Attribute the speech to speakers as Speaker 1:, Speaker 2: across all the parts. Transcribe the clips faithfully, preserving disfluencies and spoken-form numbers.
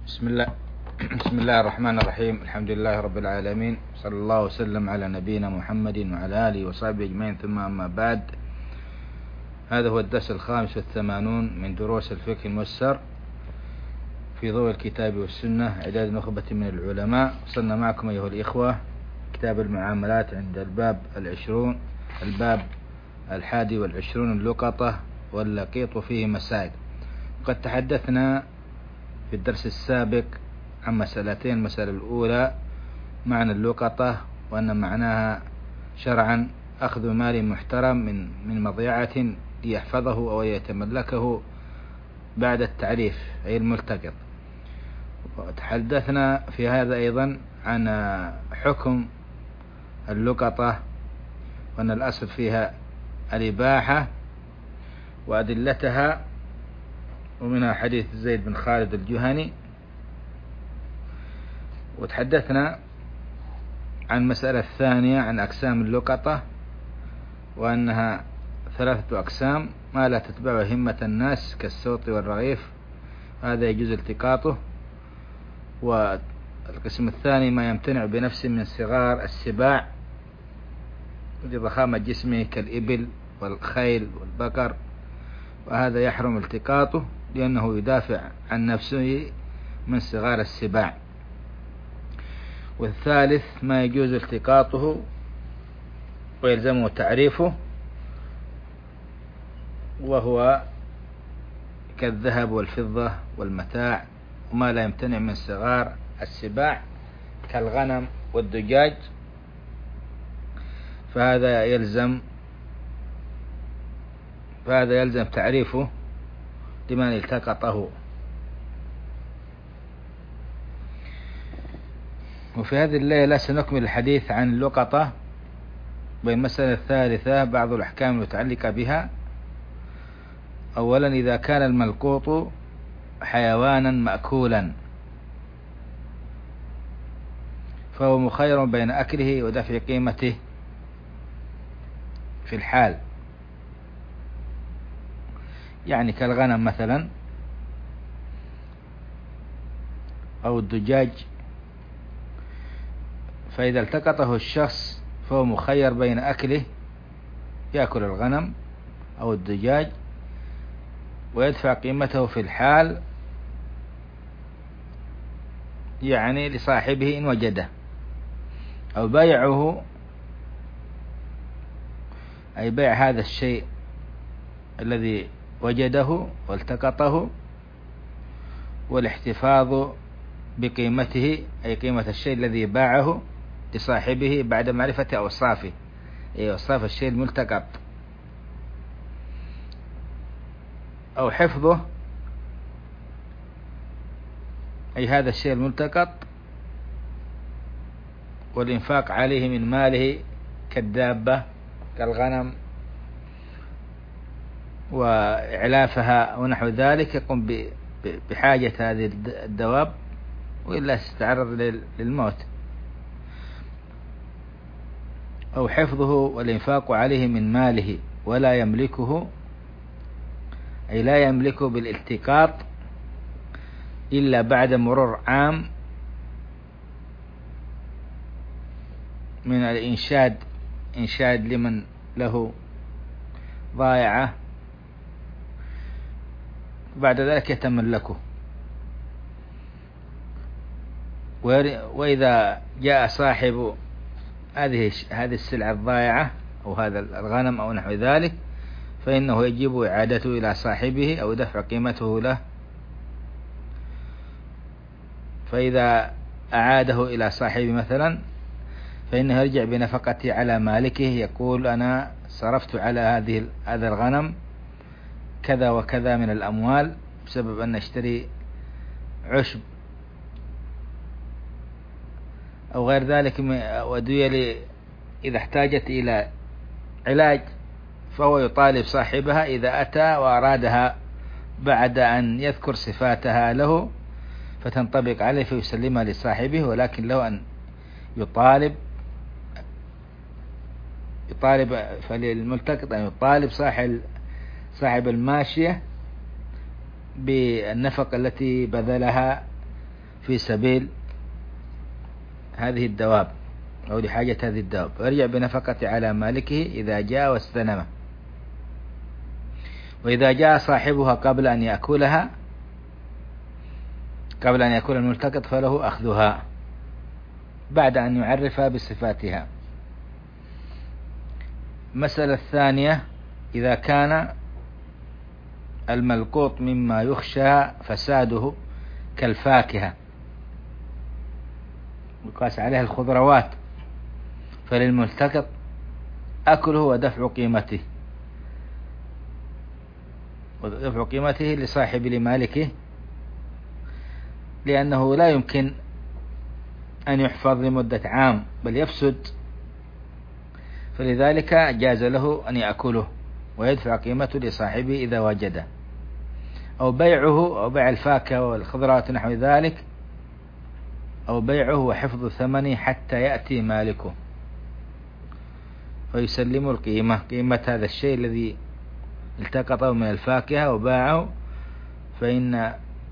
Speaker 1: بسم الله بسم الله الرحمن الرحيم. الحمد لله رب العالمين، صلى الله وسلم على نبينا محمد وعلى آله وصحبه أجمعين، ثم أما بعد. هذا هو الدرس الخامس والثمانون من دروس الفقه الميسر في ضوء الكتاب والسنة، إعداد نخبة من العلماء. وصلنا معكم أيها الإخوة كتاب المعاملات عند الباب العشرون الباب الحادي والعشرون، اللقطة واللقيط فيه مسائل. وقد تحدثنا في الدرس السابق عن مسألتين. المسألة الأولى معنى اللقطة، وأن معناها شرعا أخذ مال محترم من من مضيعة ليحفظه أو يتملكه بعد التعريف، أي الملتقط. وتحدثنا في هذا أيضا عن حكم اللقطة، وأن الأصل فيها الإباحة وأدلتها، ومنها حديث زيد بن خالد الجهني. وتحدثنا عن المسألة الثانية عن أقسام اللقطة، وأنها ثلاثة أقسام: ما لا تتبع همة الناس كالصوت والرغيف، هذا يجوز التقاطه. والقسم الثاني ما يمتنع بنفسه من صغار السباع لضخامة جسمه كالإبل والخيل والبقر، وهذا يحرم التقاطه لأنه يدافع عن نفسه من صغار السباع. والثالث ما يجوز التقاطه ويلزمه تعريفه، وهو كالذهب والفضة والمتاع، وما لا يمتنع من صغار السباع كالغنم والدجاج، فهذا يلزم فهذا يلزم تعريفه لمن التقطه. وفي هذه الليلة سنكمل الحديث عن اللقطة، والمسألة الثالثة بعض الأحكام المتعلقة بها. أولا، إذا كان الملقوط حيوانا مأكولا فهو مخير بين أكله ودفع قيمته في الحال، يعني كالغنم مثلا أو الدجاج. فإذا التقطه الشخص فهو مخير بين أكله، يأكل الغنم أو الدجاج ويدفع قيمته في الحال، يعني لصاحبه إن وجده، أو بيعه، أي بيع هذا الشيء الذي وجده والتقطه، والاحتفاظ بقيمته، أي قيمة الشيء الذي باعه لصاحبه بعد معرفة أوصافه، أي أوصاف الشيء الملتقط، أو حفظه، أي هذا الشيء الملتقط، والإنفاق عليه من ماله كالدابة كالغنم وإعلافها ونحو ذلك، يقوم بحاجة هذه الدواب وإلا ستتعرض للموت. أو حفظه والإنفاق عليه من ماله ولا يملكه، أي لا يملكه بالالتقاط إلا بعد مرور عام من الإنشاد إنشاد لمن له ضائعة، بعد ذلك يتملكه. وإذا جاء صاحب هذه هذه السلعة الضائعة أو هذا الغنم أو نحو ذلك، فإنه يجب إعادته إلى صاحبه أو دفع قيمته له. فإذا أعاده إلى صاحبه مثلا، فإنه يرجع بنفقته على مالكه، يقول: أنا صرفت على هذه هذا الغنم كذا وكذا من الأموال بسبب أن اشتري عشب أو غير ذلك ودوية إذا احتاجت إلى علاج، فهو يطالب صاحبها إذا أتى وأرادها بعد أن يذكر صفاتها له فتنطبق عليه فيسلمها لصاحبه، ولكن له أن يطالب يطالب فللملتقط أن يطالب صاحب صاحب الماشية بالنفقة التي بذلها في سبيل هذه الدواب أو لحاجة هذه الدواب، ويرجع بنفقة على مالكه إذا جاء واستلمه. وإذا جاء صاحبها قبل أن يأكلها قبل أن يأكل الملتقط فله أخذها بعد أن يعرفها بصفاتها. المسألة الثانية: إذا كان الملقوط مما يخشى فساده كالفاكهة يقاس عليها الخضروات، فللملتقط أكله ودفع قيمته ودفع قيمته لصاحب لمالكه، لأنه لا يمكن أن يحفظ لمدة عام بل يفسد، فلذلك جاز له أن يأكله ويدفع قيمته لصاحبه إذا وجده، أو بيعه أو بيع الفاكهة والخضروات نحو ذلك، أو بيعه وحفظ ثمنه حتى يأتي مالكه فيسلم القيمة قيمة هذا الشيء الذي التقطه من الفاكهة وباعه، فإن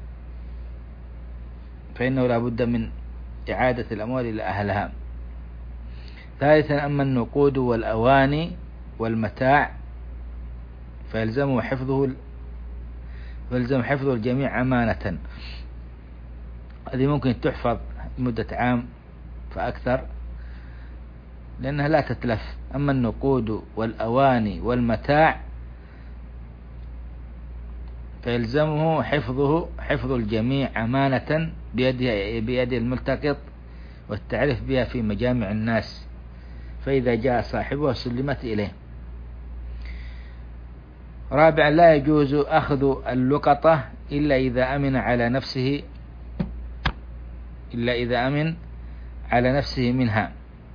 Speaker 1: فإنه لا بد من إعادة الأموال إلى أهلها. ثالثا: أما النقود والأواني والمتاع فيلزم حفظه فيلزم حفظ الجميع أمانة، هذه ممكن تحفظ مدة عام فأكثر لأنها لا تتلف. أما النقود والأواني والمتاع فيلزمه حفظه حفظ الجميع أمانة بيد الملتقط والتعريف بها في مجامع الناس، فإذا جاء صاحبها سلمت إليه. رابعا: لا يجوز أخذ اللقطة إلا إذا أمن على نفسه إلا إذا أمن على نفسه منها،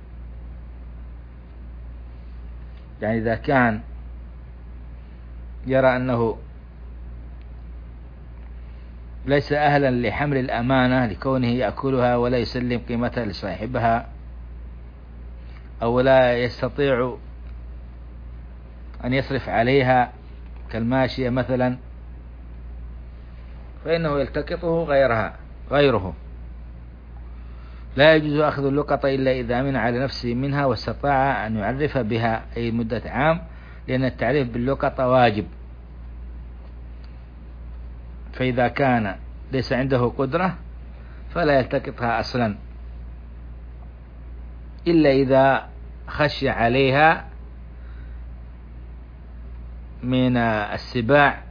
Speaker 1: يعني إذا كان يرى أنه ليس أهلا لحمل الأمانة لكونه يأكلها ولا يسلم قيمتها لصاحبها، أو لا يستطيع أن يصرف عليها كالماشية مثلا، فإنه يلتقطه غيرها غيره. لا يجوز أخذ اللقطة إلا إذا أمن على نفسه منها واستطاع أن يعرف بها أي مدة عام، لأن التعريف باللقطة واجب، فإذا كان ليس عنده قدرة فلا يلتقطها أصلا إلا إذا خشي عليها من السباع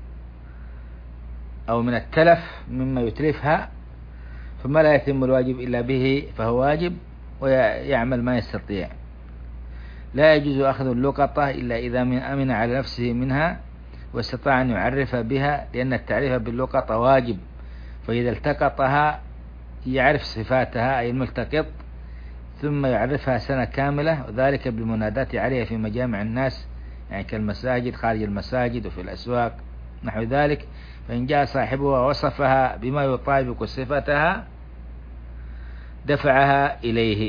Speaker 1: أو من التلف مما يتلفها، فما لا يتم الواجب إلا به فهو واجب ويعمل ما يستطيع. لا يجوز أخذ اللقطة إلا إذا أمن على نفسه منها واستطاع أن يعرف بها، لأن التعريف باللقطة واجب، فإذا التقطها يعرف صفاتها أي الملتقط ثم يعرفها سنة كاملة، وذلك بالمناداة عليها في مجامع الناس يعني كالمساجد خارج المساجد وفي الأسواق نحو ذلك. فإن جاء صاحبها ووصفها بما يطابق صفتها دفعها إليه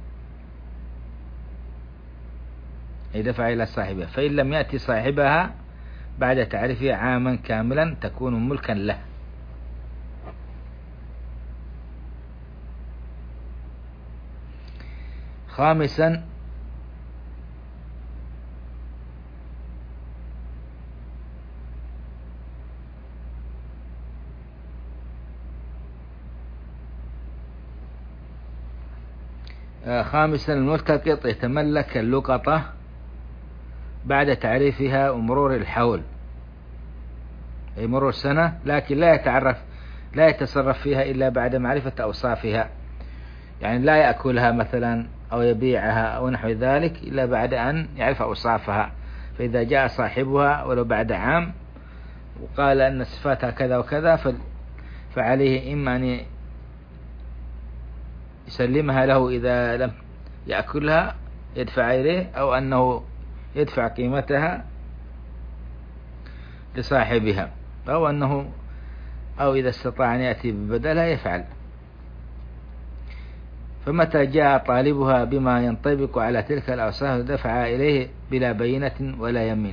Speaker 1: أي دفع إلى صاحبها، فإن لم يأتي صاحبها بعد تعريفها عاما كاملا تكون ملكا له. خامسا: خامسا الملتقط يتملك اللقطة بعد تعريفها ومرور الحول أي مرور سنة، لكن لا يتعرف لا يتصرف فيها إلا بعد معرفة أوصافها، يعني لا يأكلها مثلا أو يبيعها أو نحو ذلك إلا بعد أن يعرف أوصافها. فإذا جاء صاحبها ولو بعد عام وقال أن صفاتها كذا وكذا فعليه إما أن يسلمها له إذا لم يأكلها يدفع إليه، أو أنه يدفع قيمتها لصاحبها، أو أنه أو إذا استطاع أن يأتي ببدلها يفعل. فمتى جاء طالبها بما ينطبق على تلك الأوصاف دفع إليه بلا بينة ولا يمين،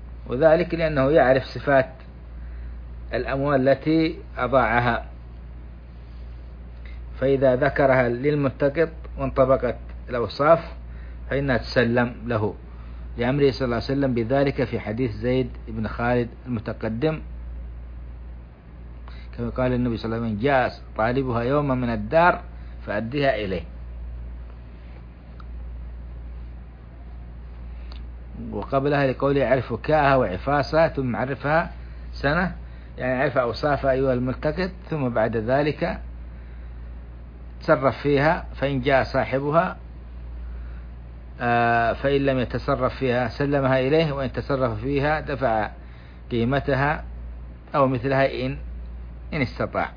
Speaker 1: وذلك لأنه يعرف صفات الأموال التي أضاعها فإذا ذكرها للملتقط وانطبقت الأوصاف فإنها تسلم له، لأمره صلى الله عليه وسلم بذلك في حديث زيد بن خالد المتقدم، كما قال النبي صلى الله عليه وسلم: جاء طالبها يوما من الدار فأديها إليه. وقبلها لقوله: يعرف كاءها وعفاصها ثم عرفها سنة، يعني عرف أوصافها أيها الملتقط، ثم بعد ذلك تصرف فيها، فإن جاء صاحبها فإن لم يتصرف فيها سلمها إليه، وإن تصرف فيها دفع قيمتها أو مثلها إن إن استطاع.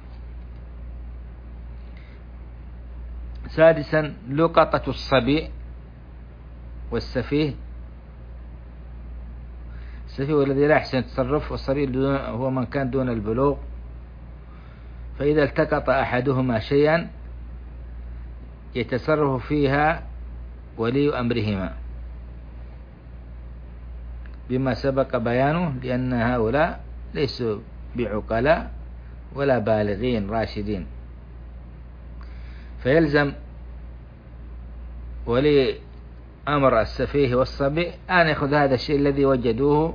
Speaker 1: سادسا: لقطة الصبي والسفيه. السفيه هو الذي لا يحسن التصرف، والصبي هو من كان دون البلوغ. فإذا التقط أحدهما شيئا يتصرف فيها ولي أمرهما بما سبق بيانه، لأن هؤلاء ليسوا بعقلاء ولا بالغين راشدين، فيلزم ولي أمر السفيه والصبي أن يأخذ هذا الشيء الذي وجدوه،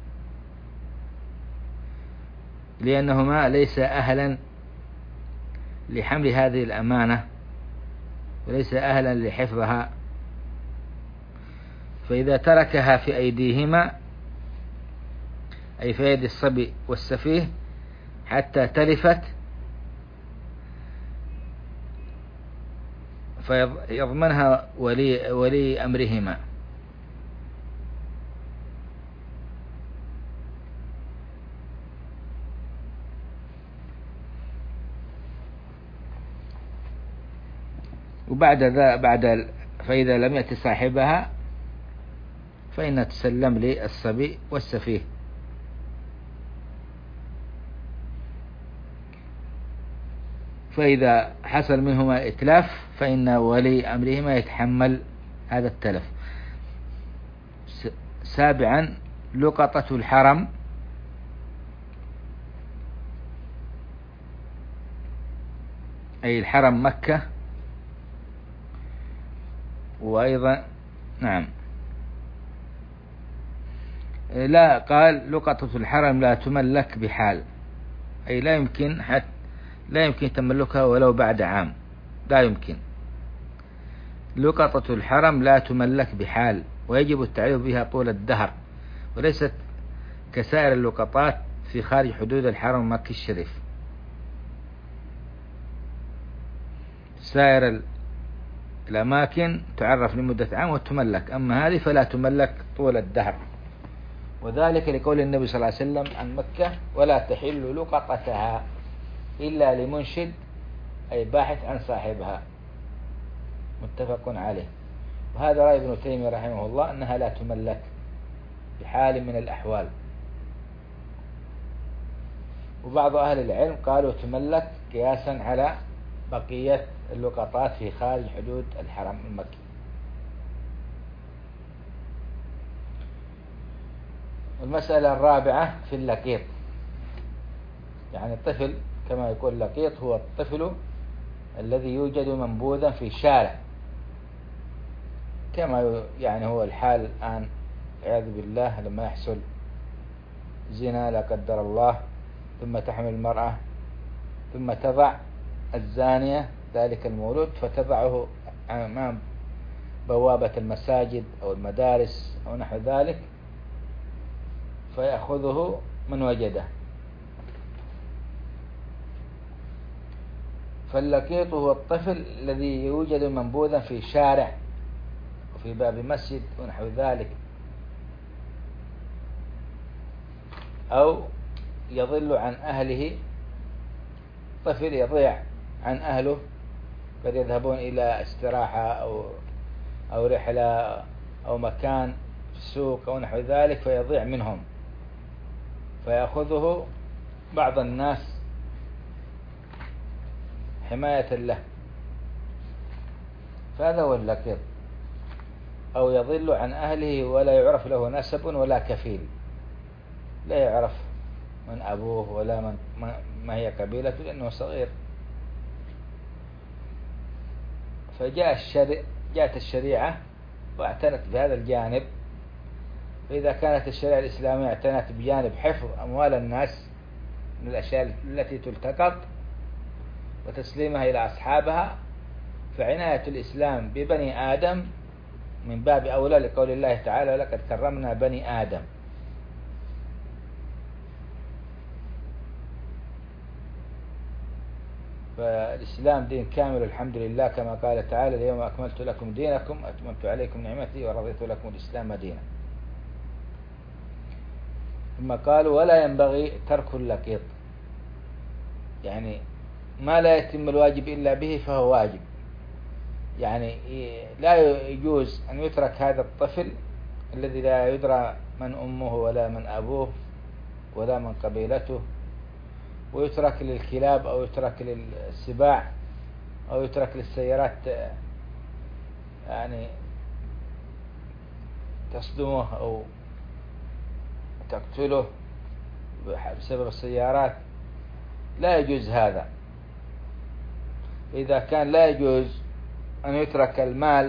Speaker 1: لأنهما ليس أهلا لحمل هذه الأمانة وليس أهلا لحفظها. فإذا تركها في أيديهما، أي في يد الصبي والسفيه، حتى تلفت، فيضمنها ولي, ولي أمرهما. وبعد ذا بعد فإذا لم يأتي صاحبها فإنها تسلم للصبي والسفيه. فإذا حصل منهما إتلاف فإن ولي أمرهما يتحمل هذا التلف. سابعا: لقطة الحرم. أي الحرم مكة. وأيضا نعم لا قال لقطة الحرم لا تملك بحال، أي لا يمكن حتى لا يمكن تملكها ولو بعد عام، لا يمكن. لقطة الحرم لا تملك بحال، ويجب التعريف بها طول الدهر، وليست كسائر اللقطات في خارج حدود الحرم المكي الشريف. سائر الأماكن تعرف لمدة عام وتملك، أما هذه فلا تملك طول الدهر، وذلك لقول النبي صلى الله عليه وسلم عن مكة: ولا تحل لقطتها إلا لمنشد، أي باحث عن صاحبها، متفق عليه. وهذا رأي ابن تيمية رحمه الله أنها لا تملك بحال من الأحوال. وبعض أهل العلم قالوا تملك قياسا على بقية اللقطات في خارج حدود الحرم المكي. المسألة الرابعة في اللقيط، يعني الطفل كما يقول اللقيط هو الطفل الذي يوجد منبوذا في شارع، كما يعني هو الحال الآن عياذ بالله، لما يحصل زنا لا قدر الله، ثم تحمل المرأة، ثم تضع الزانية ذلك المولود فتضعه أمام بوابة المساجد أو المدارس أو نحو ذلك، فيأخذه من وجده. فاللقيط هو الطفل الذي يوجد منبوذا في شارع وفي باب مسجد ونحو ذلك، أو يضل عن أهله، طفل يضيع عن أهله، قد يذهبون إلى استراحة أو أو رحلة أو مكان في السوق أو نحو ذلك، فيضيع منهم، فيأخذه بعض الناس حماية له، فهذا هو اللقيط. أو يضل عن أهله ولا يعرف له نسب ولا كفيل، لا يعرف من أبوه ولا من ما هي قبيلته لأنه صغير، فجاء الشريعة جاءت الشريعة واعتنت بهذا الجانب. فإذا كانت الشريعة الإسلامية اعتنت بجانب حفظ أموال الناس من الأشياء التي تلتقط وتسليمها إلى أصحابها، فعناية الإسلام ببني آدم من باب أولى، لقول الله تعالى: لقد كرمنا بني آدم. فالإسلام دين كامل الحمد لله، كما قال تعالى: اليوم أكملت لكم دينكم أتممت عليكم نعمتي ورضيت لكم الإسلام دينا. ثم قالوا: ولا ينبغي ترك اللقيط، يعني ما لا يتم الواجب إلا به فهو واجب. يعني لا يجوز أن يترك هذا الطفل الذي لا يدرى من أمه ولا من أبوه ولا من قبيلته، ويترك للكلاب أو يترك للسباع أو يترك للسيارات يعني تصدمه أو تقتله بسبب السيارات. لا يجوز هذا. إذا كان لا يجوز أن يترك المال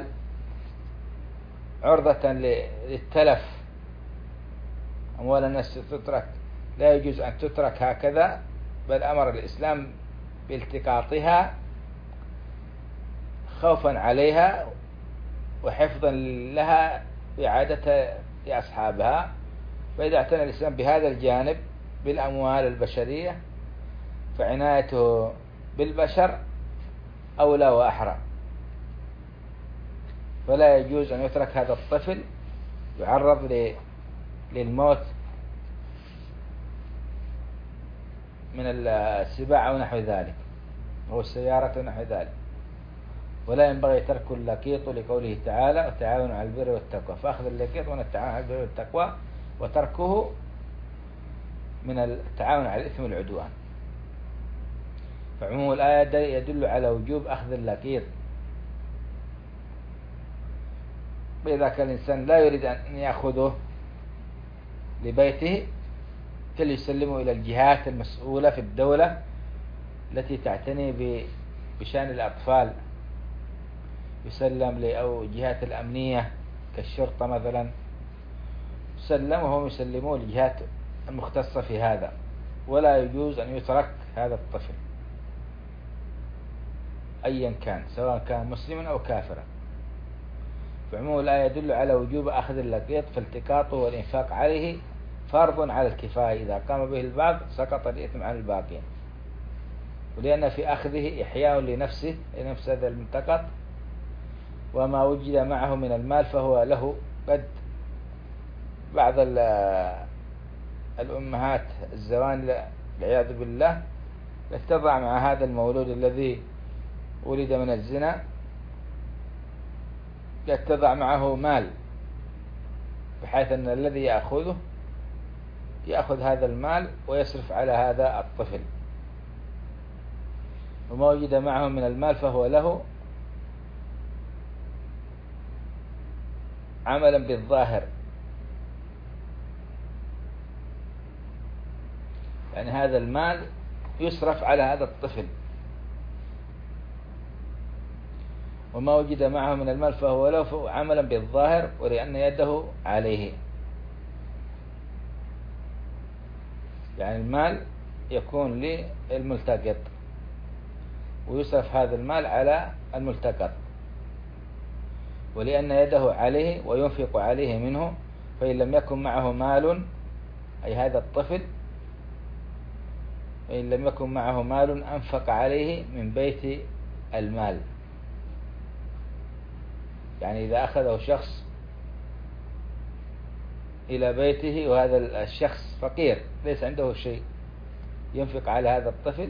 Speaker 1: عرضة للتلف، أموال الناس تترك، لا يجوز أن تترك هكذا، بل أمر الإسلام بالتقاطها خوفا عليها وحفظا لها إعادتها لأصحابها. فإذا اعتنى الإسلام بهذا الجانب بالأموال البشرية فعنايته بالبشر أولى وأحرى. فلا يجوز أن يترك هذا الطفل يعرض للموت من السباع أو نحو ذلك أو السيارة ونحو ذلك. ولا ينبغي ترك اللقيط لقوله تعالى: وتعاونوا على البر والتقوى. فأخذ اللقيط من التعاون على البر والتقوى، وتركه من التعاون على الإثم والعدوان. فعموم الآية يدل على وجوب أخذ اللقيط. وإذا كان الإنسان لا يريد أن يأخذه لبيته فليسلمه إلى الجهات المسؤولة في الدولة التي تعتني بشأن الأطفال، يسلم أو جهات الأمنية كالشرطة مثلا، يسلم وهم يسلموه لجهات المختصة في هذا. ولا يجوز أن يترك هذا الطفل أيا كان، سواء كان مسلما أو كافرا. فعموم الآية يدل على وجوب أخذ اللقيط، فالتقاطه والإنفاق عليه فرض على الكفاية. إذا قام به البعض سقط الإثم عن الباقين. ولأن في أخذه إحياء لنفسه لنفس هذا الملتقط، وما وجد معه من المال فهو له. قد بعض الأمهات الزوان والعياذ بالله تضع مع هذا المولود الذي ولد من الزنا، تضع معه مال بحيث أن الذي يأخذه يأخذ هذا المال ويصرف على هذا الطفل، وما وجد معه من المال فهو له عملا بالظاهر. يعني هذا المال يصرف على هذا الطفل، وما وجد معه من المال فهو له عملا بالظاهر ولأن يده عليه. يعني المال يكون للملتقط ويصرف هذا المال على الملتقط، ولأن يده عليه وينفق عليه منه. فإن لم يكن معه مال، أي هذا الطفل، فإن لم يكن معه مال أنفق عليه من بيت المال. يعني إذا أخذه شخص إلى بيته وهذا الشخص فقير ليس عنده شيء ينفق على هذا الطفل،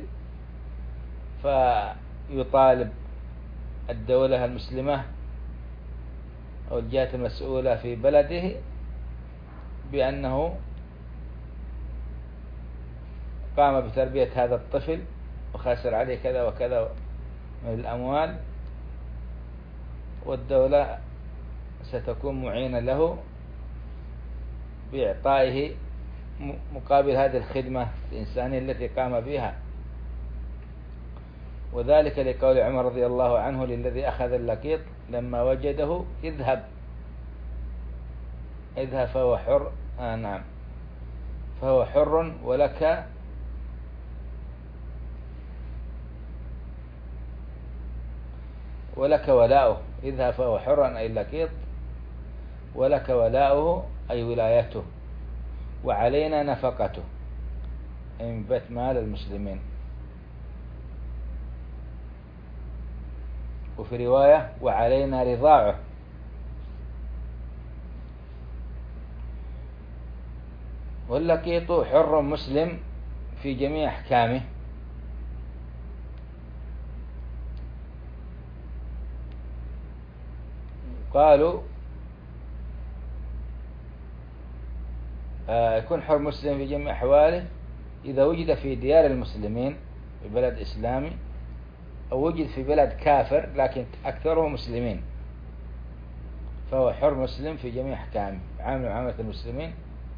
Speaker 1: فيطالب الدولة المسلمة أو الجهات المسؤولة في بلده بأنه قام بتربية هذا الطفل وخسر عليه كذا وكذا من الأموال، والدولة ستكون معينة له بإعطائه مقابل هذه الخدمة الإنسانية التي قام بها. وذلك لقول عمر رضي الله عنه للذي أخذ اللقيط لما وجده: اذهب اذهب فهو حر. آه نعم، فهو حر ولك ولك ولاؤه. اذهب فهو حر أي اللقيط، ولك ولاؤه أي ولايته، وعلينا نفقته أي من بيت مال المسلمين. وفي رواية: وعلينا رضاعه. واللقيط حر مسلم في جميع أحكامه، قالوا آه يكون حر مسلم في جميع أحواله إذا وجد في ديار المسلمين في بلد إسلامي، أو وجد في بلد كافر لكن أكثره مسلمين، فهو حر مسلم في جميع أحكامه عامل معاملة المسلمين،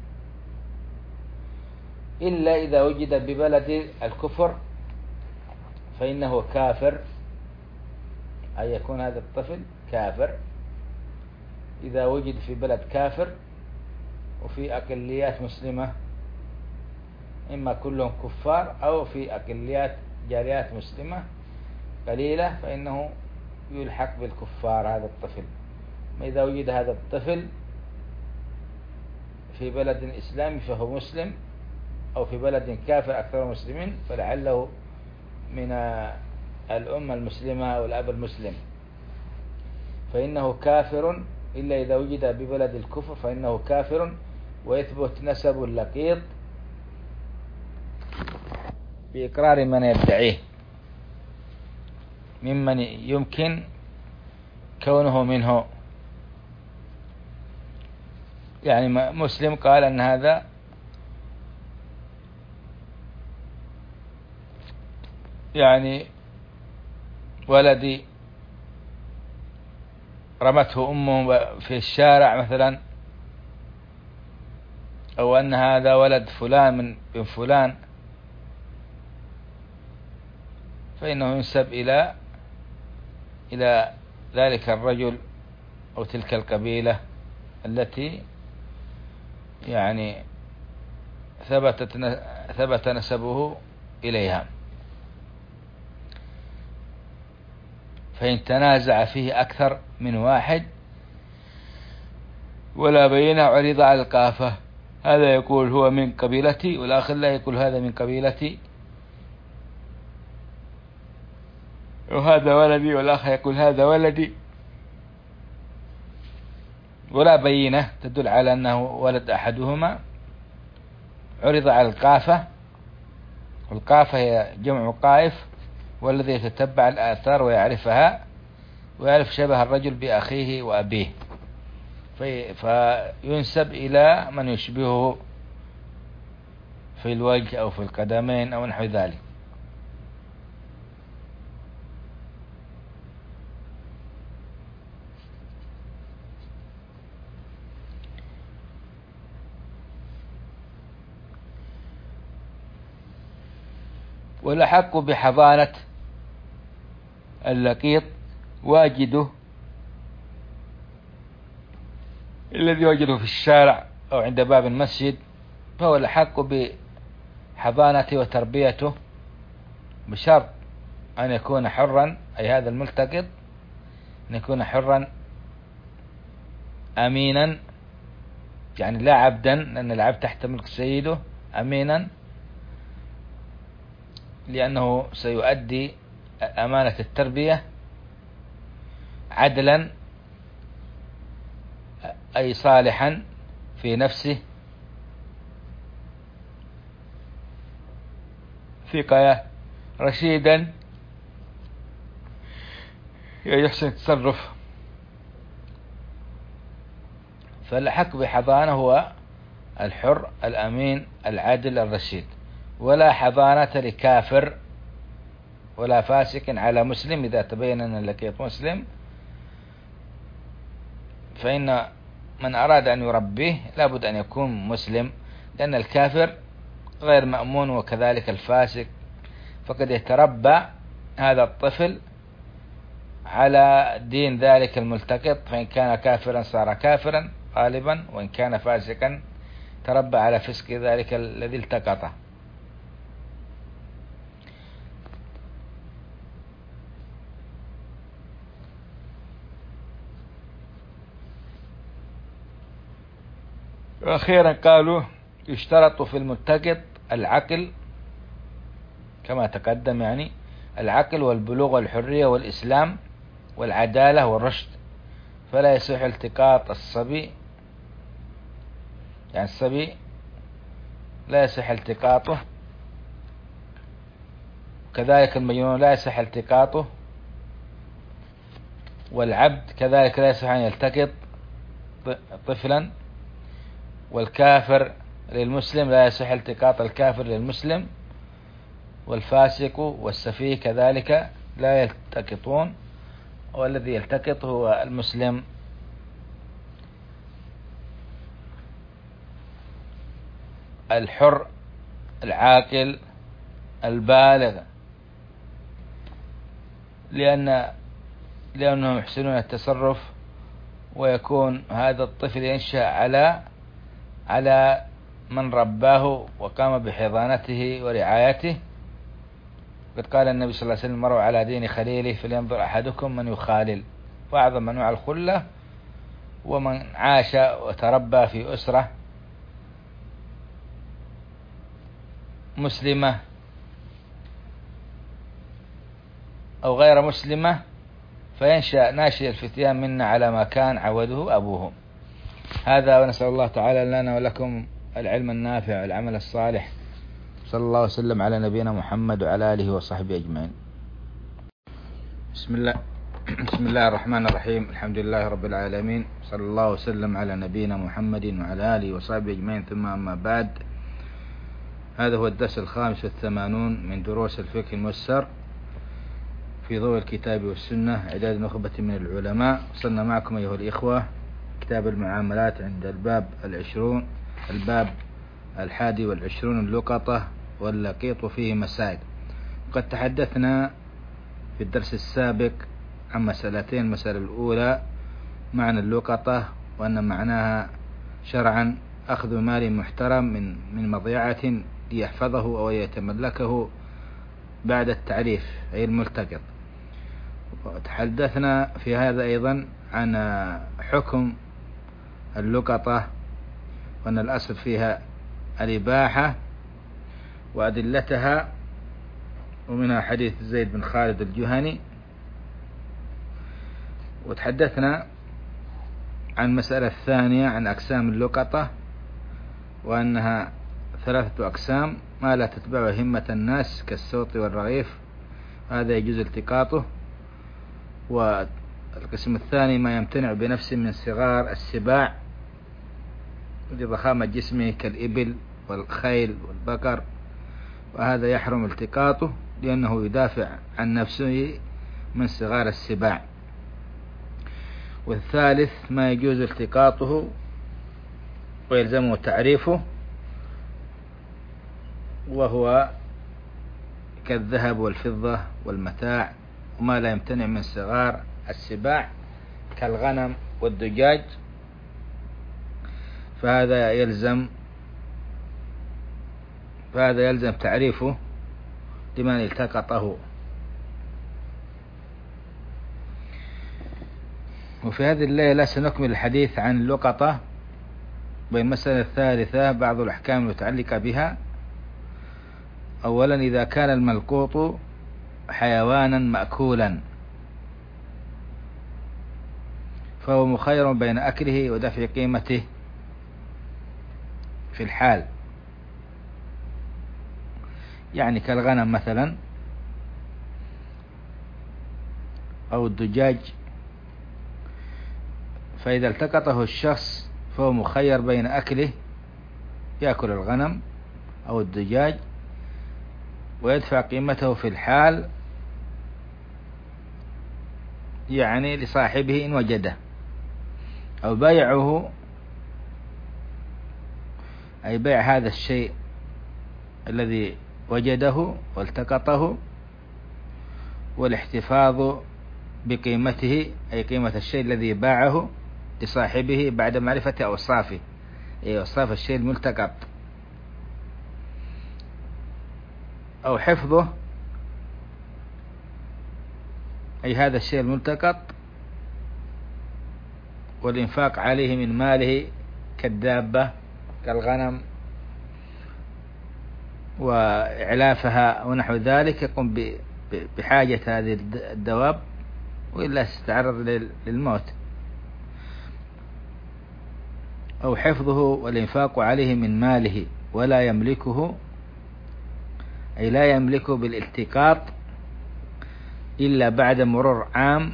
Speaker 1: إلا إذا وجد ببلد الكفر فإنه كافر، أي يكون هذا الطفل كافر إذا وجد في بلد كافر وفي أقليات مسلمة، إما كلهم كفار أو في أقليات جاليات مسلمة قليلة، فإنه يلحق بالكفار هذا الطفل. إذا وجد هذا الطفل في بلد إسلامي فهو مسلم، أو في بلد كافر أكثر مسلمين فلعله من الأمة المسلمة أو الأب المسلم، فإنه كافر إلا إذا وجد ببلد الكفر فإنه كافر، ويثبت نسب اللقيط بإقرار من يدعيه ممن يمكن كونه منه. يعني مسلم قال أن هذا يعني ولدي رمته أمه في الشارع مثلا، أو أن هذا ولد فلان من بن فلان، فإنه ينسب إلى إلى ذلك الرجل أو تلك القبيلة التي يعني ثبتت ثبت نسبه إليها. فإن تنازع فيه أكثر من واحد ولا بينه عرض على القافة، هذا يقول هو من قبيلتي والآخر لا يقول هذا من قبيلتي، وهذا ولدي والآخر يقول هذا ولدي، ولا بينة تدل على أنه ولد أحدهما، عرض على القافة. والقافة هي جمع قائف، والذي يتتبع الآثار ويعرفها ويعرف شبه الرجل بأخيه وأبيه، فينسب إلى من يشبهه في الوجه أو في القدمين أو نحو ذلك. والأحق بحضانة اللقيط واجده الذي وجده في الشارع أو عند باب المسجد، فهو الأحق بحضانته وتربيته، بشرط أن يكون حرا، أي هذا الملتقط أن يكون حرا أمينا، يعني لا عبدا، لأن العبد تحت ملك سيده، أمينا لأنه سيؤدي أمانة التربية، عدلا أي صالحا في نفسه، ثقة، رشيدا يحسن التصرف. فالحق بحضانة هو الحر الأمين العادل الرشيد، ولا حضانة لكافر ولا فاسق على مسلم إذا تبين أن اللقيط مسلم، فإن من أراد أن يربيه لابد أن يكون مسلم، لأن الكافر غير مأمون وكذلك الفاسق، فقد يتربى هذا الطفل على دين ذلك الملتقط، فإن كان كافرا صار كافرا غالبا، وإن كان فاسقا تربى على فسق ذلك الذي التقطه. وأخيرا قالوا يشترط في الملتقط العقل كما تقدم، يعني العقل والبلوغ والحرية والإسلام والعدالة والرشد، فلا يصح التقاط الصبي، يعني الصبي لا يصح التقاطه، كذلك المجنون لا يصح التقاطه، والعبد كذلك لا يصح أن يلتقط طفلا، والكافر للمسلم لا يصح التقاط الكافر للمسلم، والفاسق والسفيه كذلك لا يلتقطون، والذي يلتقط هو المسلم. الحر العاقل البالغ، لأن لأنهم يحسنون التصرف، ويكون هذا الطفل ينشأ على على من رباه وقام بحضانته ورعايته. قد قال النبي صلى الله عليه وسلم: مروا على دين خليله فلينظر أحدكم من يخالل. وأعظم أنواع الخلة ومن عاش وتربى في أسرة مسلمة أو غير مسلمة، فينشأ ناشئ الفتيان منا على ما كان عوده أبوهم. هذا، ونسأل الله تعالى لنا ولكم العلم النافع والعمل الصالح. صلى الله وسلم على نبينا محمد وعلى آله وصحبه أجمعين. بسم الله بسم الله الرحمن الرحيم. الحمد لله رب العالمين، صلى الله وسلم على نبينا محمد وعلى آله وصحبه أجمعين، ثم أما بعد. هذا هو الدرس الخامس والثمانون من دروس الفقه الميسر في ضوء الكتاب والسنة، إعداد نخبة من العلماء. وصلنا معكم أيها الإخوة كتاب المعاملات عند الباب العشرون الباب الحادي والعشرون، اللقطة واللقيط فيه مسائل. وقد تحدثنا في الدرس السابق عن مسألتين. المسألة الأولى معنى اللقطة، وأن معناها شرعا أخذ مال محترم من من مضيعة ليحفظه أو يتملكه بعد التعريف، أي الملتقط. وتحدثنا في هذا أيضا عن حكم اللقطة، وأن الأصل فيها الإباحة وأدلتها، ومنها حديث زيد بن خالد الجهني. وتحدثنا عن المسألة الثانية عن أقسام اللقطة، وأنها ثلاثة أقسام: ما لا تتبع همة الناس كالصوت والرغيف، هذا يجوز التقاطه. والقسم الثاني ما يمتنع بنفسه من صغار السباع لضخامة جسمه كالإبل والخيل والبقر، وهذا يحرم التقاطه لأنه يدافع عن نفسه من صغار السباع. والثالث ما يجوز التقاطه ويلزمه تعريفه، وهو كالذهب والفضة والمتاع، وما لا يمتنع من صغار السباع كالغنم والدجاج، فهذا يلزم فهذا يلزم تعريفه لمن التقطه. وفي هذه الليلة سنكمل الحديث عن اللقطة، والمسألة الثالثة بعض الأحكام المتعلقة بها. أولا، إذا كان الملقوط حيوانا مأكولا فهو مخير بين أكله ودفع قيمته في الحال، يعني كالغنم مثلا أو الدجاج. فإذا التقطه الشخص فهو مخير بين أكله، يأكل الغنم أو الدجاج ويدفع قيمته في الحال، يعني لصاحبه إن وجده، أو بيعه، أي بيع هذا الشيء الذي وجده والتقطه، والاحتفاظ بقيمته، أي قيمة الشيء الذي باعه لصاحبه بعد معرفة أوصافه، أي أوصاف الشيء الملتقط، أو حفظه، أي هذا الشيء الملتقط، والإنفاق عليه من ماله كالدابة كالغنم وإعلافها ونحو ذلك، يقوم بحاجة هذه الدواب وإلا تتعرض للموت. أو حفظه والإنفاق عليه من ماله ولا يملكه، أي لا يملكه بالالتقاط إلا بعد مرور عام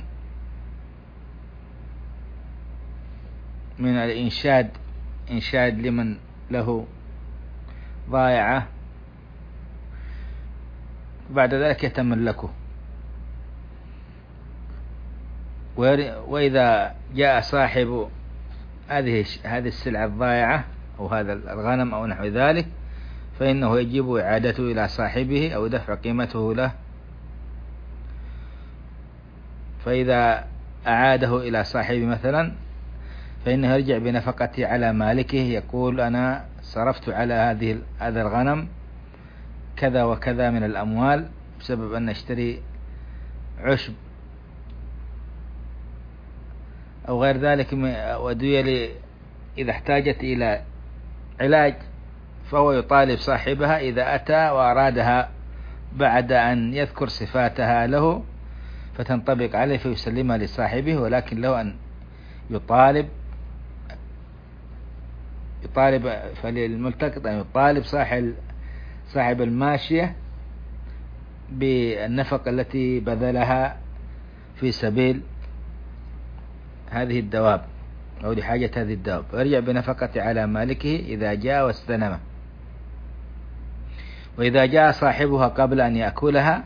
Speaker 1: من الإنشاد، إنشاد لمن له ضائعة، بعد ذلك يتملكه. وإذا جاء صاحب هذه هذه السلعة الضائعة أو هذا الغنم أو نحو ذلك، فإنه يجب إعادته إلى صاحبه أو دفع قيمته له. فإذا أعاده إلى صاحبه مثلا، فإنه يرجع بنفقته على مالكه، يقول أنا صرفت على هذه هذا الغنم كذا وكذا من الأموال بسبب أن اشتري عشب أو غير ذلك ودوية إذا احتاجت إلى علاج، فهو يطالب صاحبها إذا أتى وأرادها بعد أن يذكر صفاتها له فتنطبق عليه فيسلمها لصاحبه، ولكن له أن يطالب يطالب فللملتقط أن يطالب صاحب صاحب الماشية بالنفقة التي بذلها في سبيل هذه الدواب أو لحاجة هذه الدواب، ويرجع بنفقة على مالكه إذا جاء واستلمه. وإذا جاء صاحبها قبل أن يأكلها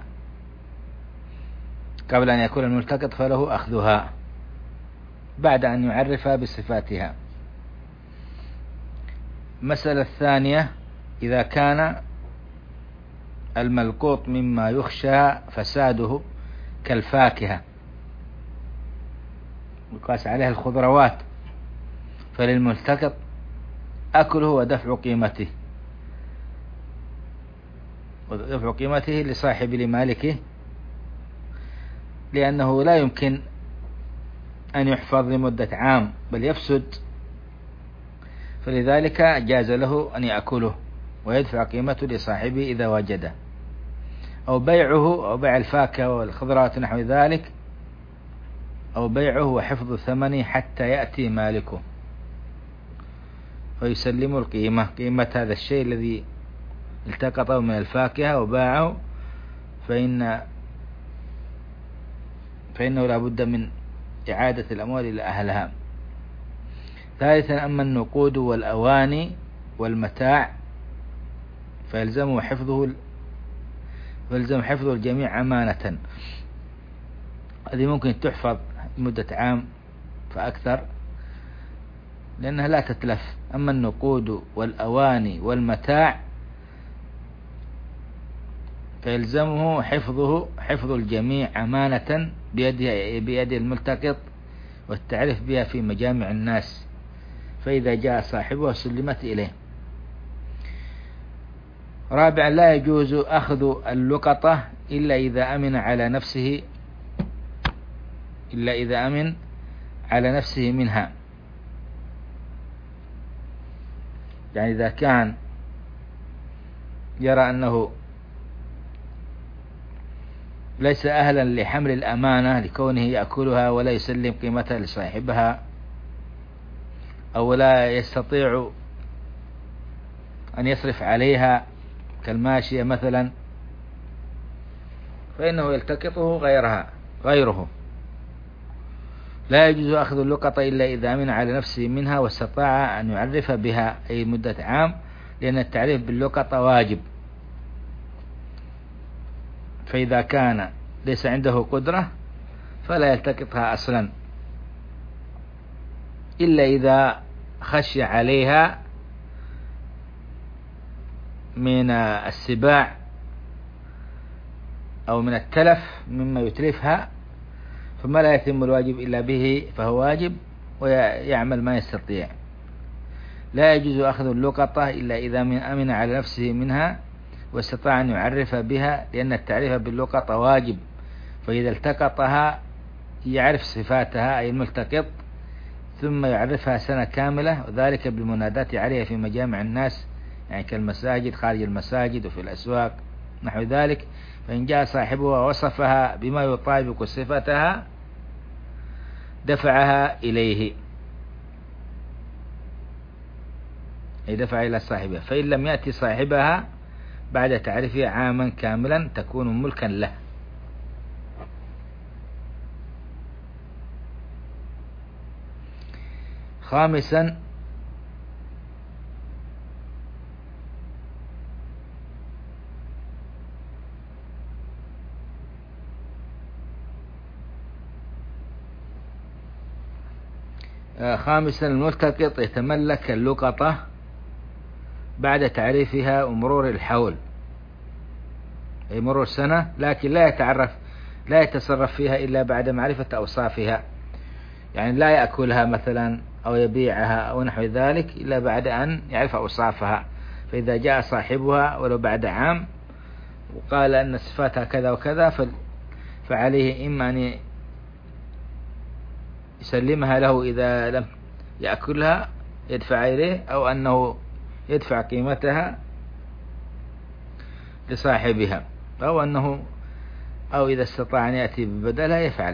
Speaker 1: قبل أن يأكل الملتقط فله أخذها بعد أن يعرفها بصفاتها. المسألة الثانية: إذا كان الملقوط مما يخشى فساده كالفاكهة يقاس عليها الخضروات، فللملتقط أكله ودفع قيمته ودفع قيمته لصاحب لمالكه، لأنه لا يمكن أن يحفظ لمدة عام بل يفسد، فلذلك جاز له أن يأكله ويدفع قيمته لصاحبه إذا وجده. أو بيعه أو بيع الفاكهة والخضروات نحو ذلك، أو بيعه وحفظ ثمنه حتى يأتي مالكه فيسلم القيمة، قيمة هذا الشيء الذي التقطه من الفاكهة وباعه، فإن فإنه لا بد من إعادة الأموال إلى أهلها. ثالثا: أما النقود والأواني والمتاع فيلزم حفظه فيلزم حفظ الجميع أمانة، هذه ممكن تحفظ مدة عام فأكثر لأنها لا تتلف. أما النقود والأواني والمتاع فيلزمه حفظه حفظ الجميع أمانة بيده بيد الملتقط والتعريف بها في مجامع الناس، فإذا جاء صاحبها سلمت إليه. رابعا: لا يجوز أخذ اللقطة إلا إذا أمن على نفسه إلا إذا أمن على نفسه منها، يعني إذا كان يرى أنه ليس أهلا لحمل الأمانة لكونه يأكلها ولا يسلم قيمتها لصاحبها، أو لا يستطيع أن يصرف عليها كالماشية مثلا، فإنه يلتقطه غيرها غيره. لا يجوز أخذ اللقطة إلا إذا أمن على نفسه منها واستطاع أن يعرف بها أي مدة عام، لأن التعريف باللقطة واجب. فإذا كان ليس عنده قدرة فلا يلتقطها أصلا إلا إذا خشي عليها من السباع أو من التلف مما يتلفها، فما لا يتم الواجب إلا به فهو واجب، ويعمل ما يستطيع. لا يجوز أخذ اللقطة إلا إذا من أمن على نفسه منها واستطاع أن يعرف بها، لأن التعريف باللقطة واجب، فإذا التقطها يعرف صفاتها أي الملتقط، ثم يعرفها سنة كاملة، وذلك بالمنادات عليها في مجامع الناس، يعني كالمساجد، خارج المساجد، وفي الأسواق نحو ذلك. فإن جاء صاحبها ووصفها بما يطابق صفتها دفعها إليه، أي دفع إلى صاحبها. فإن لم يأتي صاحبها بعد تعريفها عاما كاملا تكون ملكا له. خامسا خامسا الملتقط يتملك اللقطة بعد تعريفها ومرور الحول، أي مرور سنة، لكن لا يتعرف لا يتصرف فيها إلا بعد معرفة أوصافها، يعني لا يأكلها مثلا أو يبيعها أو نحو ذلك إلا بعد أن يعرف أوصافها. فإذا جاء صاحبها ولو بعد عام وقال أن صفاتها كذا وكذا، فعليه إما أن يسلمها له إذا لم يأكلها يدفع إليه، أو أنه يدفع قيمتها لصاحبها، أو أنه أو إذا استطاع أن يأتي ببدلها يفعل.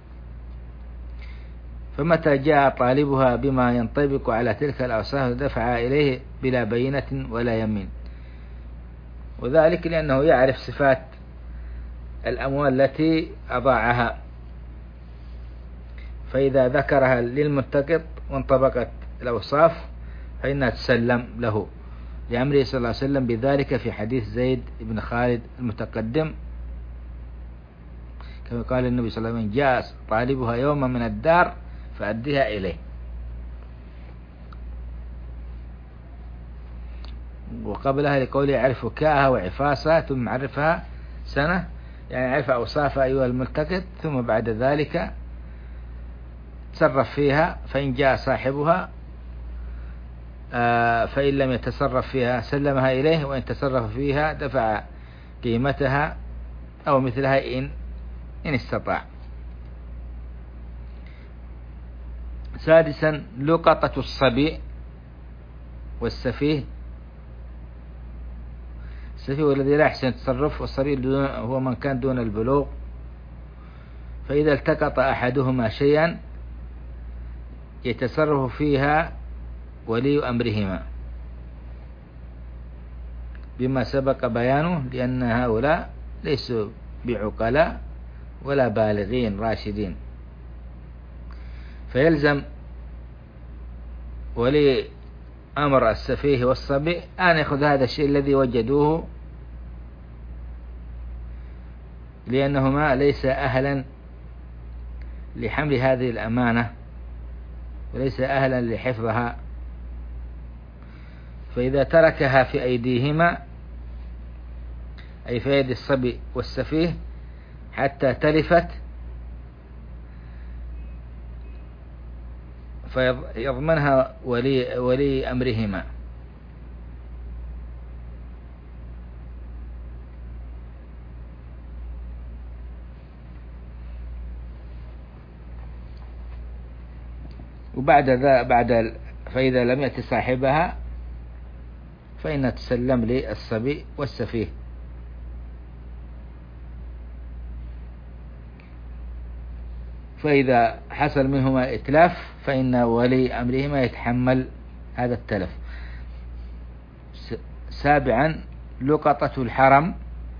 Speaker 1: فمتى جاء طالبها بما ينطبق على تلك الأوصاف دفع إليه بلا بينة ولا يمين، وذلك لأنه يعرف صفات الأموال التي أضاعها، فإذا ذكرها للملتقط وانطبقت الأوصاف فإنها تسلم له، لأمره صلى الله عليه وسلم بذلك في حديث زيد بن خالد المتقدم، كما قال النبي صلى الله عليه وسلم: جاء طالبها يوما من الدار فأديها إليه. وقبلها لقوله: يعرف كاءها وعفاسها ثم عرفها سنة، يعني عرف أوصافها أيها الملتقط، ثم بعد ذلك تصرف فيها. فإن جاء صاحبها فإن لم يتصرف فيها سلمها إليه، وإن تصرف فيها دفع قيمتها أو مثلها إن إن استطاع. سادسا لقطة الصبي والسفيه. السفيه والذي لا يحسن التصرف، والصبي هو من كان دون البلوغ. فإذا التقط أحدهما شيئا يتصرف فيها ولي أمرهما بما سبق بيانه، لأن هؤلاء ليسوا بعقلاء ولا بالغين راشدين، فيلزم ولي أمر السفيه والصبي أن يأخذ هذا الشيء الذي وجدوه، لأنهما ليس أهلا لحمل هذه الأمانة وليس أهلا لحفظها. فإذا تركها في أيديهما، أي في يد الصبي والسفيه، حتى تلفت، فيضمنها ولي, ولي أمرهما. وبعد ذا بعد فإذا لم يأتي صاحبها فإنها تسلم للصبي والسفيه. فإذا حصل منهما إتلاف فإن ولي أمرهما يتحمل هذا التلف. سابعا لقطة الحرم.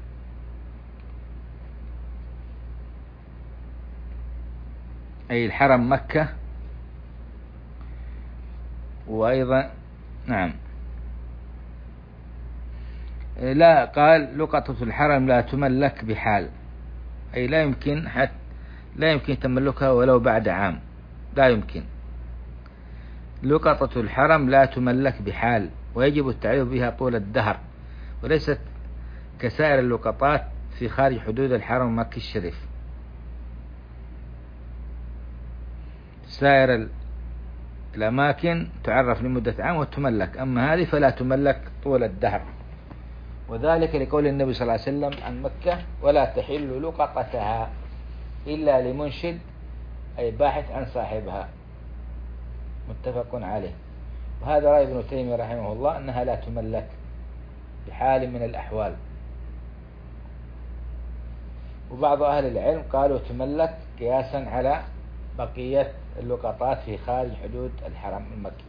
Speaker 1: أي الحرم مكة، وأيضا نعم لا قال لقطة الحرم لا تملك بحال، أي لا يمكن حتى لا يمكن تملكها ولو بعد عام، لا يمكن. لقطة الحرم لا تملك بحال، ويجب التعريف بها طول الدهر، وليست كسائر اللقطات في خارج حدود الحرم المكي الشريف. سائر الأماكن تعرف لمدة عام وتملك، أما هذه فلا تملك طول الدهر، وذلك لقول النبي صلى الله عليه وسلم عن مكة: ولا تحل لقطتها إلا لمنشد، أي باحث عن صاحبها، متفق عليه. وهذا رأي ابن تيمية رحمه الله أنها لا تملك بحال من الأحوال. وبعض أهل العلم قالوا تملك قياسا على بقية اللقطات في خارج حدود الحرم المكي.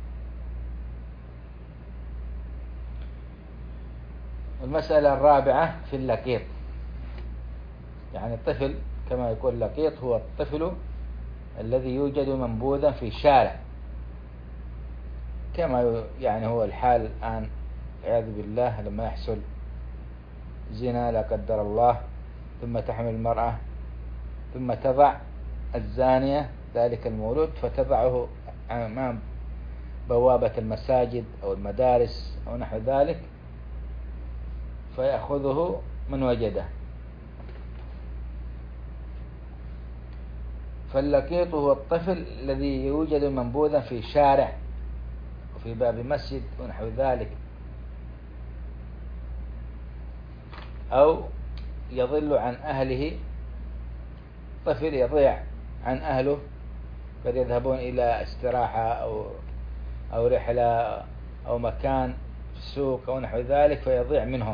Speaker 1: المسألة الرابعة في اللقيط، يعني الطفل كما يقول اللقيط هو الطفل الذي يوجد منبوذا في شارع، كما يعني هو الحال الآن والعياذ بالله، لما يحصل زنا لا قدر الله ثم تحمل المرأة ثم تضع الزانية ذلك المولود فتضعه أمام بوابة المساجد أو المدارس أو نحو ذلك فيأخذه من وجده. فاللقيط هو الطفل الذي يوجد منبوذا في شارع وفي باب مسجد ونحو ذلك، أو يضل عن أهله، طفل يضيع عن أهله، قد يذهبون إلى استراحة أو أو رحلة أو مكان في السوق أو نحو ذلك فيضيع منهم،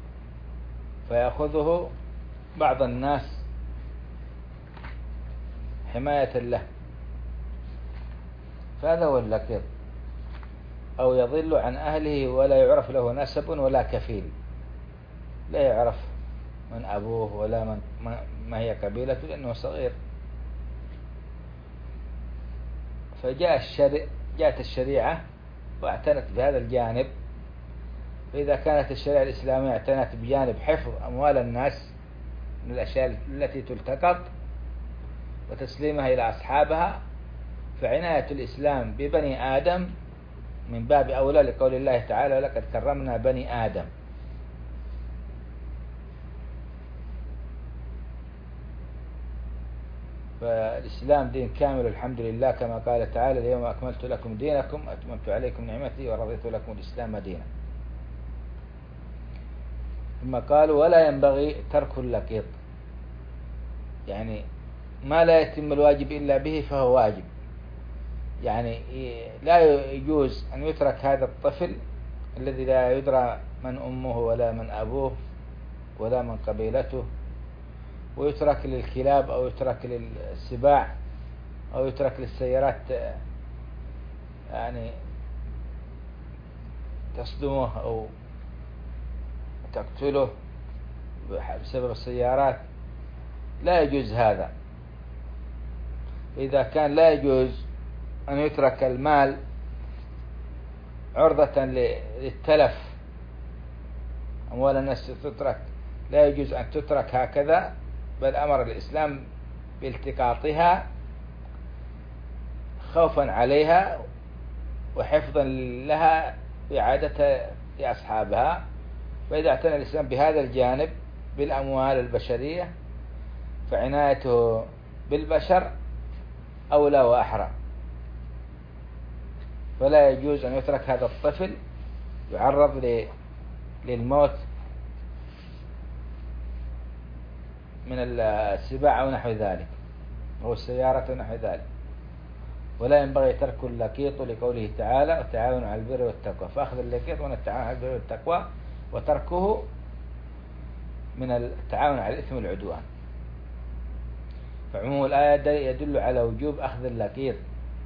Speaker 1: فيأخذه بعض الناس حماية له، فهذا هو اللقيط. أو يضل عن أهله ولا يعرف له نسب ولا كفيل، لا يعرف من أبوه ولا من ما هي قبيلته لأنه صغير. فجاء الشريعة جاءت الشريعة واعتنت بهذا الجانب. فإذا كانت الشريعة الإسلامية اعتنت بجانب حفظ أموال الناس من الأشياء التي تلتقط وتسليمها إلى أصحابها، فعناية الإسلام ببني آدم من باب أولى، لقول الله تعالى: ولقد كرمنا بني آدم. فالإسلام دين كامل الحمد لله، كما قال تعالى: اليوم أكملت لكم دينكم وأتممت عليكم نعمتي ورضيت لكم الإسلام دينا. ثم قالوا: ولا ينبغي ترك اللقيط، يعني ما لا يتم الواجب إلا به فهو واجب، يعني لا يجوز أن يترك هذا الطفل الذي لا يدرى من أمه ولا من أبوه ولا من قبيلته، ويترك للكلاب أو يترك للسباع أو يترك للسيارات يعني تصدمه أو تقتله بسبب السيارات، لا يجوز هذا. إذا كان لا يجوز أن يترك المال عرضة للتلف، أموال الناس تترك، لا يجوز أن تترك هكذا، بل أمر الإسلام بالتقاطها خوفا عليها وحفظا لها إعادتها لأصحابها. فإذا اعتنى الإسلام بهذا الجانب بالأموال البشرية فعنايته بالبشر أولى وأحرى، فلا يجوز أن يترك هذا الطفل يعرض للموت من السباع أو نحو ذلك أو السيارة ونحو ذلك. ولا ينبغي ترك اللقيط لقوله تعالى: وتعاونوا على البر والتقوى، فأخذ اللقيط من التعاون على البر والتقوى، وتركه من التعاون على الإثم والعدوان. فعموم الآية يدل على وجوب أخذ اللقيط.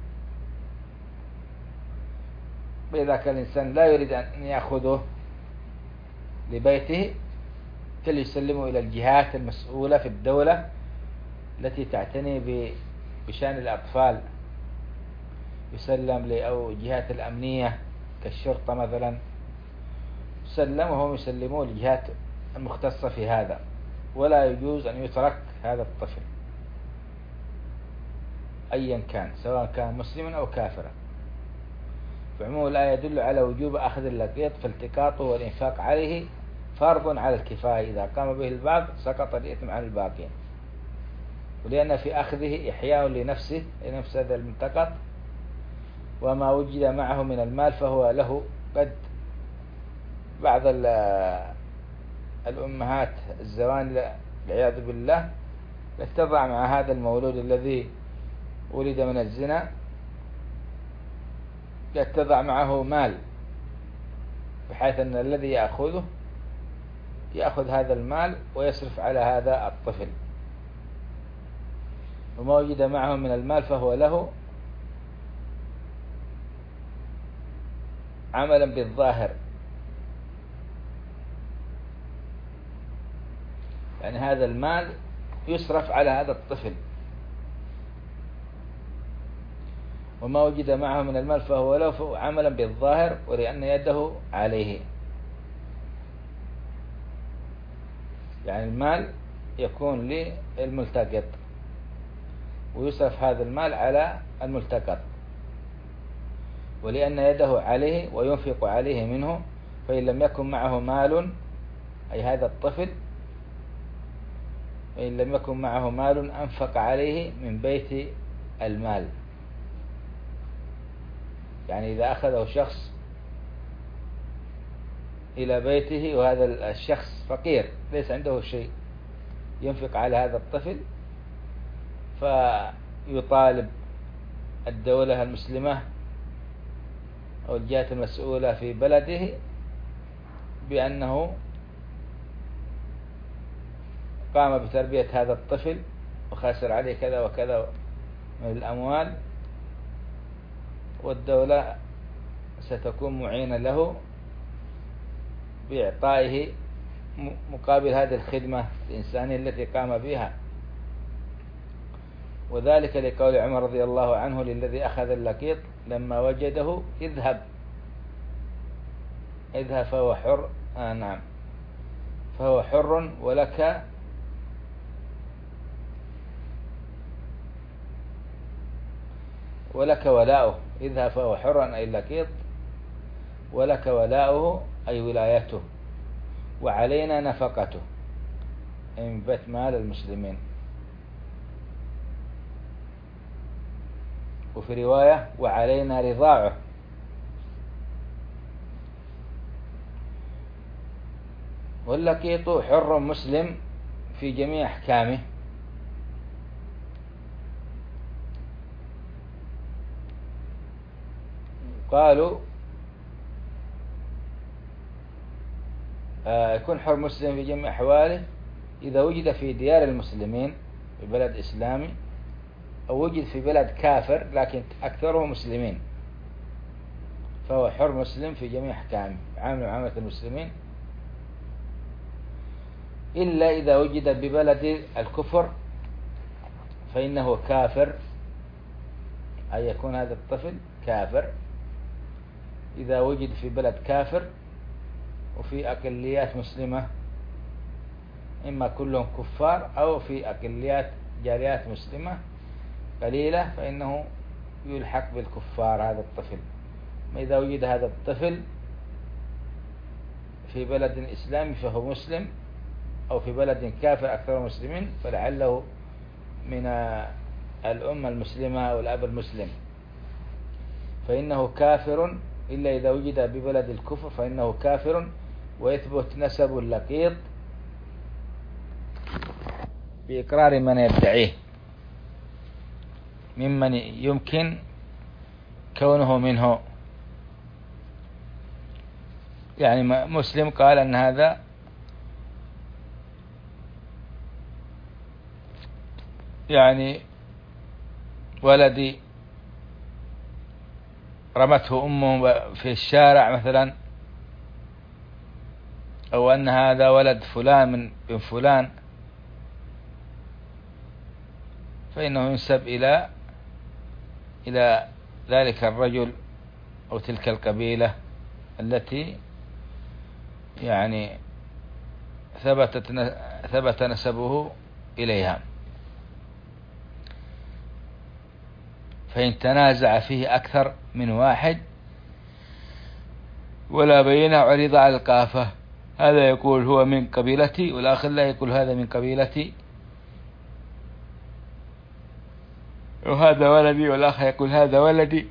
Speaker 1: وإذا كان الإنسان لا يريد أن يأخذه لبيته فليسلمه إلى الجهات المسؤولة في الدولة التي تعتني بشأن الأطفال، يسلم أو جهات الأمنية كالشرطة مثلا، يسلم وهم يسلمون لجهات المختصة في هذا. ولا يجوز أن يترك هذا الطفل أيا كان، سواء كان مسلما أو كافرا. فعموم الآية يدل على وجوب أخذ اللقيط فالتقاطه والإنفاق عليه فرض على الكفاية، إذا قام به البعض سقط الإثم عن الباقين. ولأن في أخذه إحياء لنفسه لنفس هذا الملتقط، وما وجد معه من المال فهو له. قد بعض الأمهات الزوان والعياذ بالله تضع مع هذا المولود الذي ولد من الزنا، قد تضع معه مال بحيث أن الذي يأخذه يأخذ هذا المال ويصرف على هذا الطفل، وما وجد معه من المال فهو له عملا بالظاهر. يعني هذا المال يصرف على هذا الطفل، وما وجد معه من المال فهو له عملا بالظاهر، ولأن يده عليه. يعني المال يكون للملتقط ويصرف هذا المال على الملتقط، ولأن يده عليه وينفق عليه منه. فإن لم يكن معه مال، أي هذا الطفل، فإن لم يكن معه مال أنفق عليه من بيت المال. يعني إذا أخذه شخص إلى بيته وهذا الشخص فقير ليس عنده شيء ينفق على هذا الطفل، فيطالب الدولة المسلمة أو الجهات المسؤولة في بلده بأنه قام بتربية هذا الطفل وخسر عليه كذا وكذا من الأموال، والدولة ستكون معينة له بإعطائه مقابل هذه الخدمة الإنسانية التي قام بها. وذلك لقول عمر رضي الله عنه للذي أخذ اللقيط لما وجده: اذهب اذهب فهو حر. آه نعم، فهو حر ولك ولك ولاؤه. اذهب فهو حر أي اللقيط، ولك ولاؤه أي ولايته، وعلينا نفقته أي من بيت مال المسلمين. وفي رواية: وعلينا رضاعه. واللقيط حر مسلم في جميع أحكامه، قالوا آه يكون حر مسلم في جميع أحواله إذا وجد في ديار المسلمين في بلد إسلامي، أو وجد في بلد كافر لكن أكثره مسلمين، فهو حر مسلم في جميع أحكامه عامل معاملة المسلمين، إلا إذا وجد ببلد الكفر فإنه كافر، أي يكون هذا الطفل كافر إذا وجد في بلد كافر وفي أقليات مسلمة، إما كلهم كفار أو في أقليات جاليات مسلمة قليلة، فإنه يلحق بالكفار هذا الطفل. إذا وجد هذا الطفل في بلد إسلامي فهو مسلم، أو في بلد كافر أكثر مسلمين فلعله من الأمة المسلمة أو الأب المسلم، فإنه كافر إلا إذا وجد ببلد الكفر فإنه كافر، ويثبت نسب اللقيط بإقرار من يدعيه ممن يمكن كونه منه. يعني مسلم قال أن هذا يعني ولدي رمته أمه في الشارع مثلا، أو أن هذا ولد فلان من بن فلان، فإنه ينسب إلى إلى ذلك الرجل أو تلك القبيلة التي يعني ثبتت ثبت نسبه إليها. فإن تنازع فيه أكثر من واحد ولا بينه عرض على القافة هذا يقول هو من قبيلتي، والآخر لا يقول هذا من قبيلتي وهذا ولدي، والآخر يقول هذا ولدي،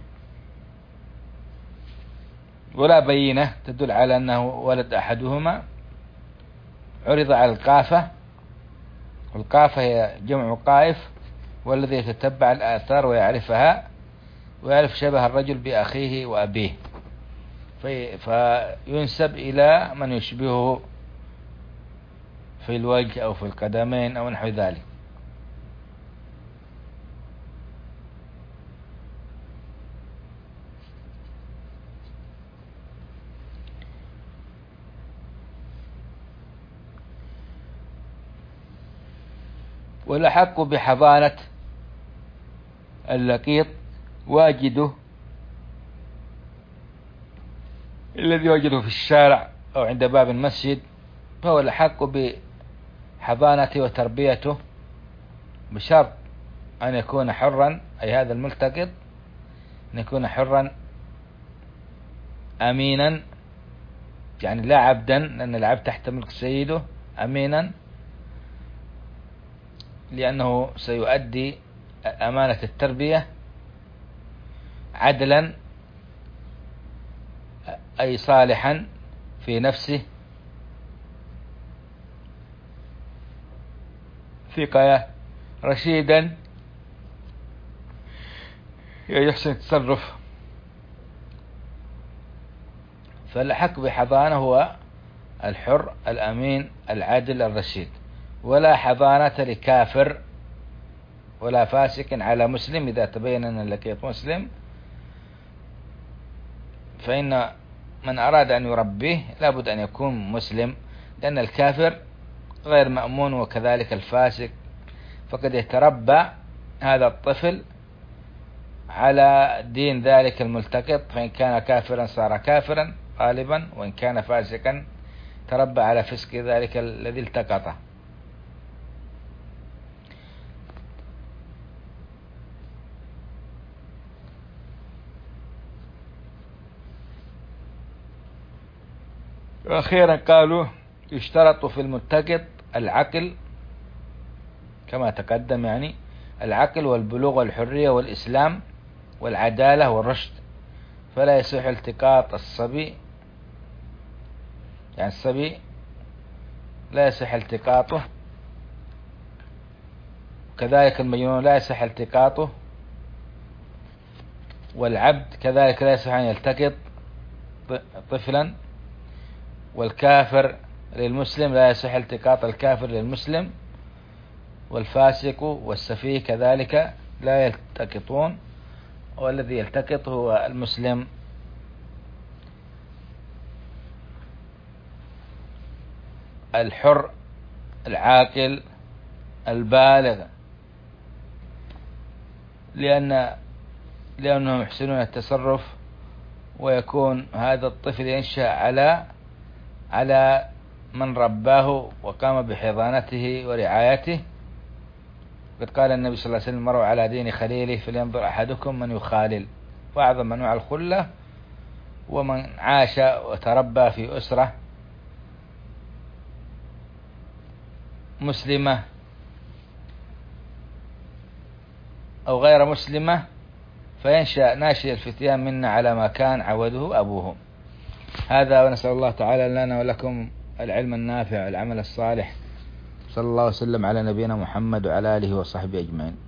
Speaker 1: ولا بينة تدل على أنه ولد أحدهما. عرض على القافة، والقافة هي جمع قائف، والذي يتتبع الآثار ويعرفها ويعرف شبه الرجل بأخيه وأبيه، في فينسب إلى من يشبهه في الوجه أو في القدمين أو نحو ذلك. والأحق بحضانة اللقيط واجده الذي وجده في الشارع أو عند باب المسجد، فهو الأحق بحضانته وتربيته، بشرط أن يكون حرا، أي هذا الملتقط أن يكون حرا أمينا، يعني لا عبدا، لأن العبد تحت ملك سيده، أمينا لأنه سيؤدي أمانة التربية، عدلا أي صالحا في نفسه، ثقة، رشيدا يحسن التصرف. فالحق بحضانة هو الحر الأمين العادل الرشيد، ولا حضانة لكافر ولا فاسق على مسلم إذا تبين أن اللقيط مسلم، فإن من أراد أن يربيه لابد أن يكون مسلم، لأن الكافر غير مأمون وكذلك الفاسق، فقد يتربى هذا الطفل على دين ذلك الملتقط، فإن كان كافرا صار كافرا غالبا، وإن كان فاسقا تربى على فسق ذلك الذي التقطه. وأخيرا قالوا يشترط في الملتقط العقل كما تقدم، يعني العقل والبلوغ والحرية والإسلام والعدالة والرشد، فلا يصح التقاط الصبي، يعني الصبي لا يصح التقاطه، كذلك المجنون لا يصح التقاطه، والعبد كذلك لا يصح أن يلتقط طفلا، والكافر للمسلم لا يصح التقاط الكافر للمسلم، والفاسق والسفيه كذلك لا يلتقطون، والذي يلتقط هو المسلم. الحر العاقل البالغ، لأن لأنهم يحسنون التصرف، ويكون هذا الطفل ينشأ على على من رباه وقام بحضانته ورعايته. قد قال النبي صلى الله عليه وسلم: مروا على دين خليله فلينظر أحدكم من يخالل. وأعظم أنواع الخلة ومن عاش وتربى في أسرة مسلمة أو غير مسلمة، فينشأ ناشئ الفتيان منا على ما كان عوده أبوهم. هذا، ونسأل الله تعالى لنا ولكم العلم النافع والعمل الصالح. صلى الله وسلم على نبينا محمد وعلى آله وصحبه أجمعين.